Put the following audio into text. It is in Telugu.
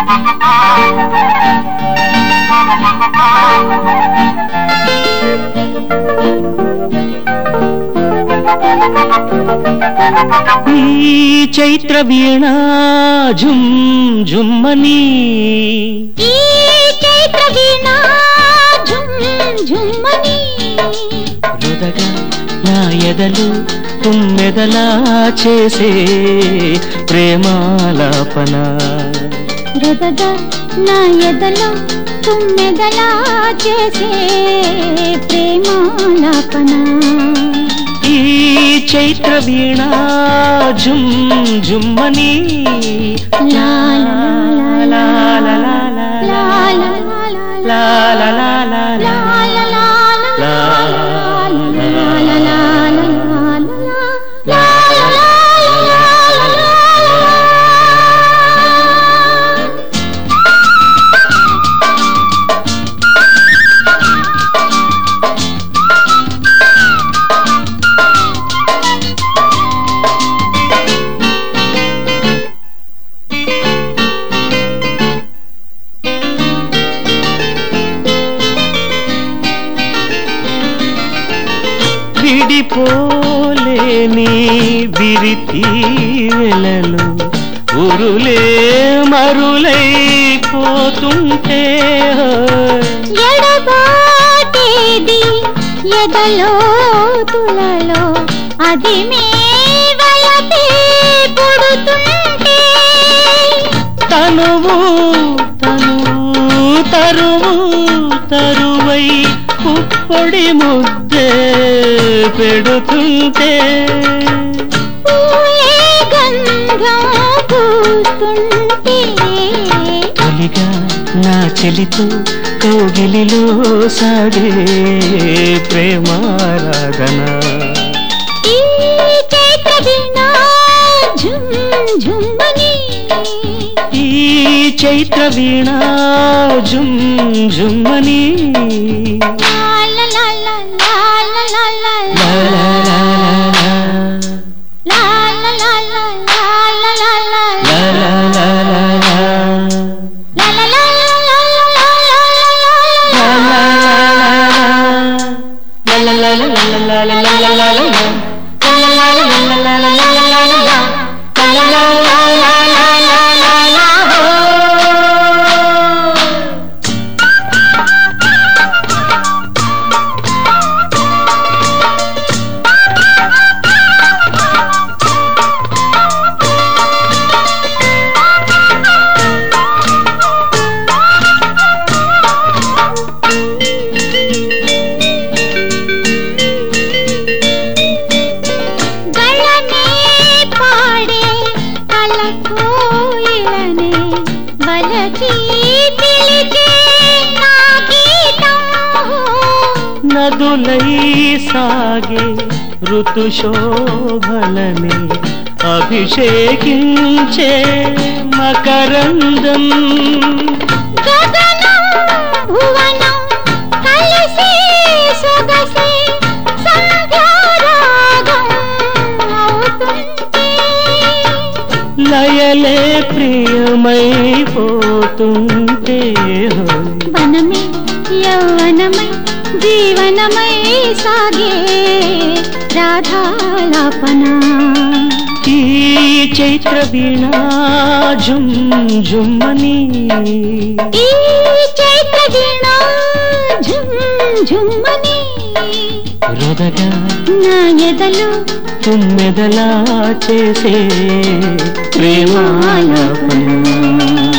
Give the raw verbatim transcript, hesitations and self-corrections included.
ఈ చైత్ర వీణ ఝుమ్ ఝుమ్మని ఈ చైత్ర వీణ ఝుమ్ ఝుమ్మని రుదగా నా ఎదలు తుమ్మెదలా చేసే ప్రేమాలాపన రుదగా నా ఎదలు తుమ్మెదలా చేసే ప్రేమాలాపన ఈ చైత్ర వీణ ఝుమ్ ఝుమ్మని లా లా లా లా లా లా లా లా లా లా విడిపోలేని విరితి వెలలు ఉరులే మరులై పోతుంటే ఎడబాటేది ఎదలో తులలో అది మే వలపే పుడుతుంటే తనువు తనువు తరువు తరువై పుప్పొడి ముద్దే పెడుతుంటే పూలే గంధం పూస్తుంటే తొలిగా నా చెలితో కౌగిలిలో సాగే ప్రేమారాధన ఈ చైత్ర వీణ ఝుమ్ ఝుమ్మని ఈ చైత్ర వీణ ఝుమ్ ఝుమ్మని నదులై సాగే ఋతు శోభలనే అభిషేకించే మకరందం గగనం భువనం కలిసి సొగసి సంధ్యారాగం అవుతుంటే లయలే ప్రియమైపోతుంటే వనమే యౌవనమై జీవనమై సాగే రాధాలాపన ఈ చైత్ర వీణ ఝుమ్ ఝుమ్మని ఈ చైత్ర వీణ ఝుమ్ ఝుమ్మని రుదగా నా ఎదలు తుమ్మెదలా చేసే ప్రేమాలాపన